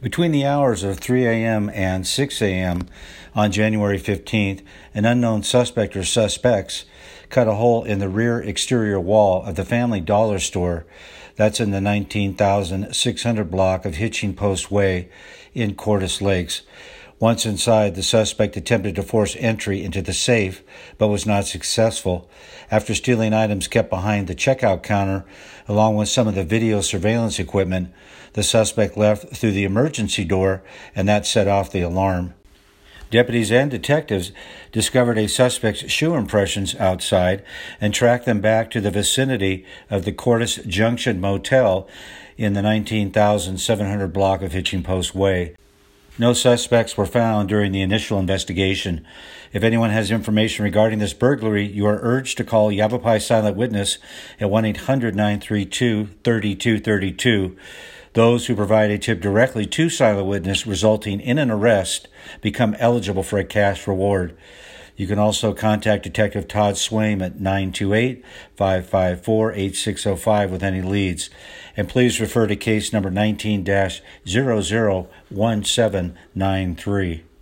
Between the hours of 3 a.m. and 6 a.m. on January 15th, an unknown suspect or suspects cut a hole in the rear exterior wall of the Family Dollar store that's in the 19,600 block of Hitching Post Way in Cordes Lakes. Once inside, the suspect attempted to force entry into the safe, but was not successful. After stealing items kept behind the checkout counter, along with some of the video surveillance equipment, the suspect left through the emergency door, and that set off the alarm. Deputies and detectives discovered a suspect's shoe impressions outside and tracked them back to the vicinity of the Cordes Junction Motel in the 19,700 block of Hitching Post Way. No suspects were found during the initial investigation. If anyone has information regarding this burglary, you are urged to call Yavapai Silent Witness at 1-800-932-3232. Those who provide a tip directly to Silent Witness resulting in an arrest become eligible for a cash reward. You can also contact Detective Todd Swaim at 928-554-8605 with any leads. And please refer to case number 19-001793.